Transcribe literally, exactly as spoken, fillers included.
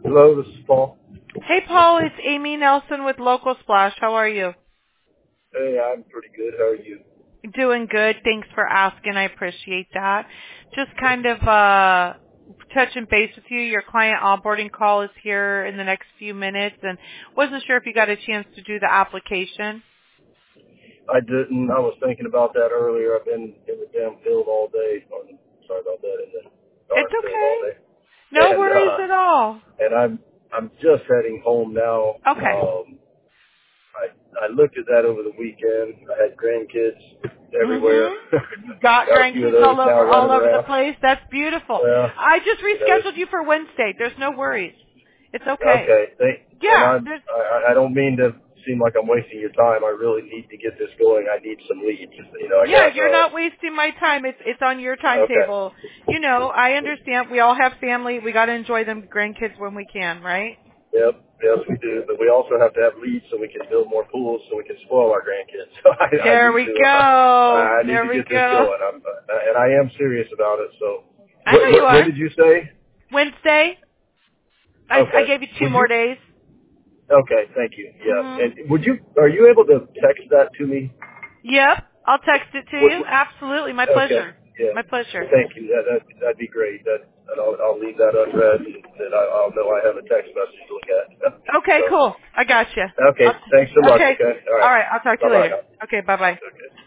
Hello, this is Paul. Hey, Paul, it's Amy Nelson with Local Splash. How are you? Hey, I'm pretty good. How are you? Doing good. Thanks for asking. I appreciate that. Just kind of uh touching base with you. Your client onboarding call is here in the next few minutes, and wasn't sure if you got a chance to do the application. I didn't. I was thinking about that earlier. I've been in the damn field all day. Or, sorry about that. In the It's darn field okay. all day. No And worries uh, at all. and I'm I'm just heading home now. Okay. Um, I I looked at that over the weekend. I had grandkids everywhere. Mhm. You got Got a few of grandkids those all now over all running over the around. place. That's beautiful. Well, I just you know, it's rescheduled you for Wednesday. There's no worries. It's okay. okay. Thank, and Yeah, I'm there's I, I don't mean to seem like I'm wasting your time. I really need to get this going. I need some leads. You know, I Yeah, got you're uh not wasting my time. It's it's on your okay. timetable. You know, I understand. We all have family. We got to enjoy them grandkids when we can, right? Yep, yes we do. But we also have to have leads so we can build more pools so we can spoil our grandkids. So I, I There need we to uh, go. I need There to we get this go. going. I'm, uh, and I am serious about it. So I know what you what, what are. did you say? Wednesday. I I Okay. gave you two Would more you? days. Okay, thank you. Yeah. Mhm. And would you? Are you able to text that to me? Yep. I'll text it to What, you. Absolutely. My okay. pleasure. Yeah. My pleasure. Thank you. That, that that'd be great. That and I'll, I'll leave that unread, and, and I, I'll know I have a text message to look at. Okay, So cool. I got you. okay. Thanks so much. Okay. Okay. All All right. right. I'll talk to Bye you later. bye. Okay. Bye bye. Okay.